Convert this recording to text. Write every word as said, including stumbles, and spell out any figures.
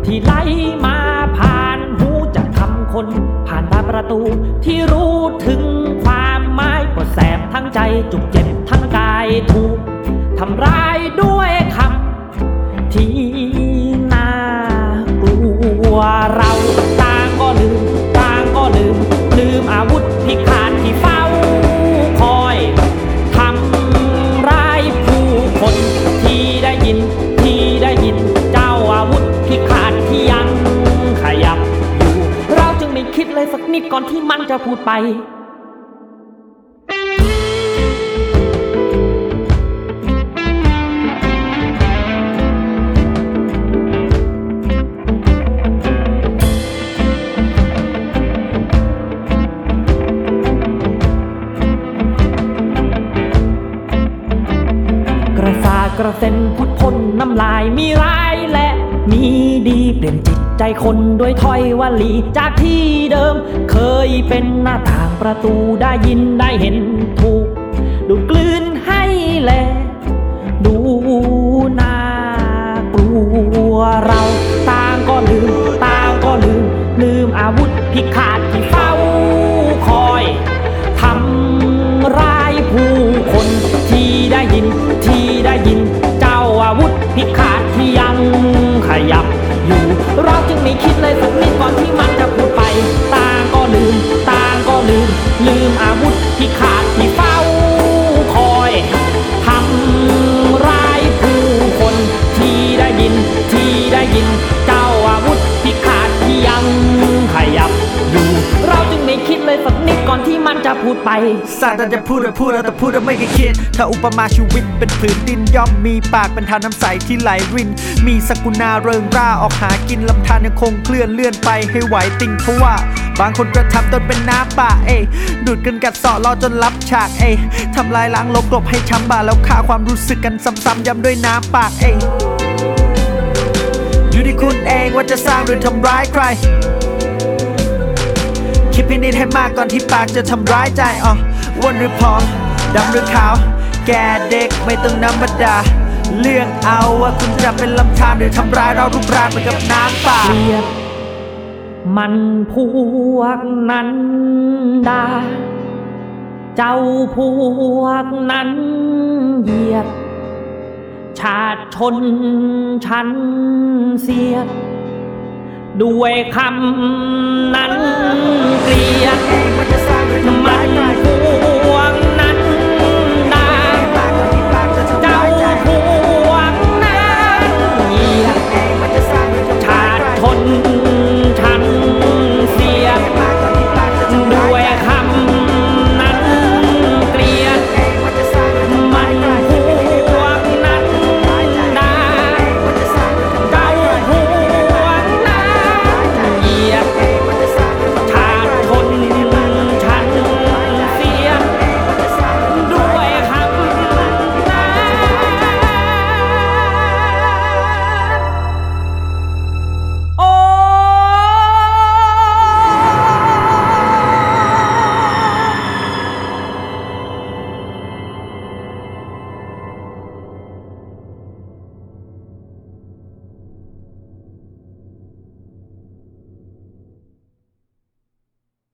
ที่ไหลมาผ่านหูจะทำคนผ่านบานประตูที่รู้ถึงความหมายปวดแสบทั้งใจจุกเจ็บทั้งกายถูกทำร้ายด้วยคำที่น่ากลัวเราต่างก็ลืมต่างก็ลืมลืมอาวุธพิฆาตที่เฝ้าคอยทำร้ายผู้คนที่ได้ยินที่ได้ยินเจ้าอาวุธพิฆาตที่ยังขยับอยู่เราจึงไม่คิดเลยสักนิดก่อนที่มันจะพูดไปกระซากระเซ็นพุทธพลน้ำลายมีร้ายและมีดีเปลี่ยนจิตใจคนด้วยถ้อยวลีจากที่เดิมเคยเป็นหน้าต่างประตูได้ยินได้เห็นถูกดูดกลืนให้แลดูน่ากลัวเราต่างก็ลืมต่างก็ลืมลืมอาวุธพิฆาตที่เฝ้าคอยทำร้ายผู้คนที่ได้ยินที่ได้ยินเจ้าอาวุธพิฆาตที่ยังขยับอยู่เราจึงไม่คิดเลยสักนิดก่อนที่มันจะพูดไปต่างก็ลืมต่างก็ลืมลืมอาวุธพิฆาตที่เฝ้าคอยทำร้ายผู้คนที่ได้ยินที่ได้ยินเจ้าอาวุธพิฆาตที่ยังขยับอยู่เราจึงไม่คิดเลยสักนิดก่อนที่มันจะพูดไปศาสตร์จะพูดแต่พูดแต่พูดไม่เคยคิดถ้าอุปมาชีวิตเป็นผืนดินย่อมมีปากเป็นทานน้ำใสที่ไหลรินมีสกุณาเริงร่าออกหากินลำธารยังคงเคลื่อนเลื่อนไปให้ไหวติงเพราะว่าบางคนกระทำตนเป็นน้ำป่าเอดูดกันกัดเสาะรอจนรับฉากเอทำลายล้างลบกลบให้ช้ำบาแล้วฆ่าความรู้สึกกันซ้ำๆย้ำด้วยน้ำปากเออยู่ที่คุณเองว่าจะสร้างหรือทำร้ายใครคิดพินิจให้มากก่อนที่ปากจะทำร้ายใจอ๋อวนหรือพอดำหรือขาวแก่เด็กไม่ต้องน้ำบัดดาเรื่องเอาว่าคุณจะเป็นลำธารหรือทำร้ายเรารูปร่างเหมือนกับน้ำป่าเกลียดมันพวกนั้นด่าเจ้าพวกนั้นเหยียดชาติชนชั้นเสียดด้วยคำนั้นเกลียด